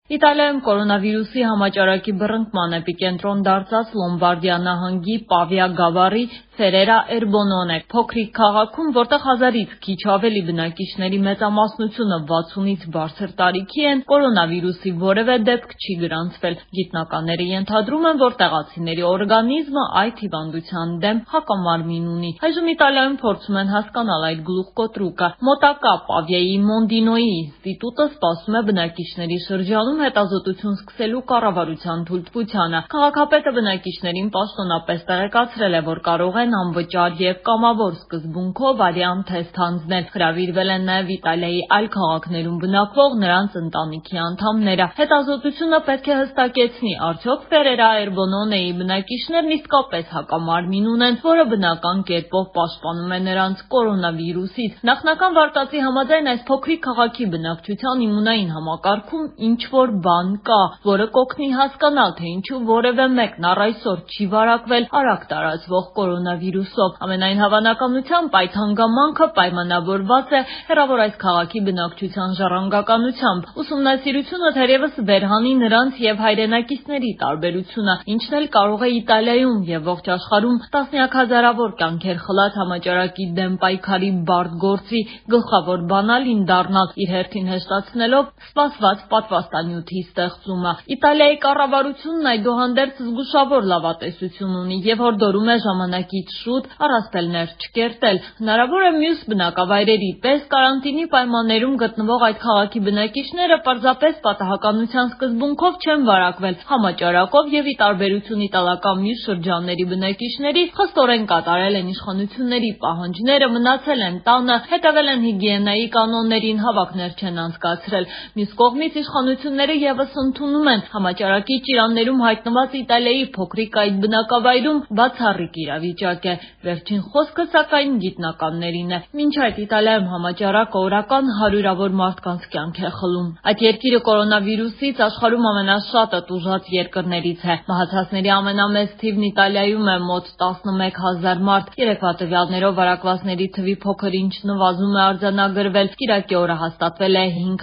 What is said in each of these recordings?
Իտալիայում կորոնավիրուսի համաճարակի բռնկման էպիկենտրոն դարձած Լոմբարդիա նահանգի Պավիա գավառի Ֆերերա Էրբոնոն է, փոքրիկ քաղաքում, որտեղ 1000-ից քիչ ավելի բնակիչների մեծամասնությունը 60-ից բարձր տարիքի են, կորոնավիրուսի որևէ դեպք չի գրանցվել։ Գիտնականները ենթադրում են, որ տեղացիների օրգանիզմը այդ հիվանդության դեմ հակամարմին ունի։ Այժմ Իտալիայում փորձում են հասկանալ այդ գլուխկոտրուկը։ Մոտակա Պավիայի Մոնդինոյի ինստիտուտը սպասում է բնակիչների շրջանում հետազոտություն սկսելու կառավարության թույլտվությանը։ Քաղաքապետը բնակիչներին պաշտոնապես տեղեկացրել է, որ կարող են անվճար և կամավոր սկզբունքով վարիանտ թեստ հանձնել։ Հրավիրվել են նաև Իտալիայի այլ քաղաքներում բնակվող նրանց ընտանիքի անդամները։ Հետազոտությունը պետք է հստակեցնի, արդյոք Ֆերերա Էրբոնոնեի բնակիչներն իսկապես հակամարմին ունեն, որը բնական կերպով պաշտպանում է նրանց կորոնավիրուսից։ Նախնական վարկածի համաձայն այս փոքրիկ քաղաքի բնակչության իմունային համակարգում ինչ-որ բան կա, որը կօգնի հասկանալ, թե ինչու որևէ մեկն առ այսօր չի վարակվել արագ տարածվող կորոնավիրուսով։ Ամենայն հավանականությամբ այդ հանգամանքը պայմանավորված է հեռավոր այս քաղաքի բնակչության ժառանգականությամբ։ Ուսումնասիրությունը թերևս վերհանի նրանց և հայրենակիցների տարբերությունը, ինչն էլ կարող է Իտալիայում և ողջ աշխարհում տասնյակ հազարավոր կյանքեր խլած համաճարակի դեմ պայքարի բարդ գործի գլխավոր բանալին դառնալ, իր հերթին հեշտացնելով սպասված պատվաստանյութի ստեղծումը։ Իտալիայի կառավարությունն այդուհանդերձ զգուշավոր լավատեսություն ունի և հորդորում է ժամանակից շուտ առասպելներ չկերտել։ Հնարավոր է մյուս բնակավայրերի պես կարանտինի պայմաններում գտնվող այդ քաղաքի բնակիչները պարզապես պատահականության սկզբունքով չեն վարակվել համաճարակով և ի տարբերություն իտալական մյուս շրջանների բնակիչների խստորեն կատարել են իշխանությունների պահանջները, մնացել են տանը, հետևել են հիգիենայի կանոններին, հավաքներ չեն անցկացրել։ Մյուս կողմից իշխանությունները ևս ընդունում են համաճարակի ճիրաններում հայտնված Իտալիայի փոքրիկ այդ բնակավայրում բացառիկ իրավիճակ է։ Վերջին խոսքը սակայն գիտնականներին է։ Մինչ այդ Իտալիայում համաճարակը օրական հարյուրավոր մարդկանց կյանք է խլում։ Այդ երկիրը կորոնավիրուսից աշխարհում ամենաշատը տուժած երկրներից է։ Մահացածների ամենամեծ թիվն Իտալիայում է՝ մոտ 11,000 մարդ։ Երեկվա տվյալներով վարակվածների թվի փոքր-ինչ նվազում է արձանագրվել։ Կիրակի օրը հաստատվել է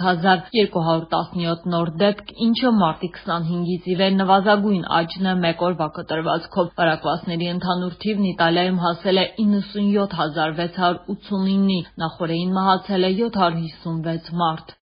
5217 նոր դեպք, ինչը մարտի 25-ից ի վեր նվազագույն աճն է մեկ օրվա կտրվածքով։ Վարակվածների ընդհանուր թիվն Իտալիայում հասել է 97689-ի, նախօրեին մահացել է 756 մարդ։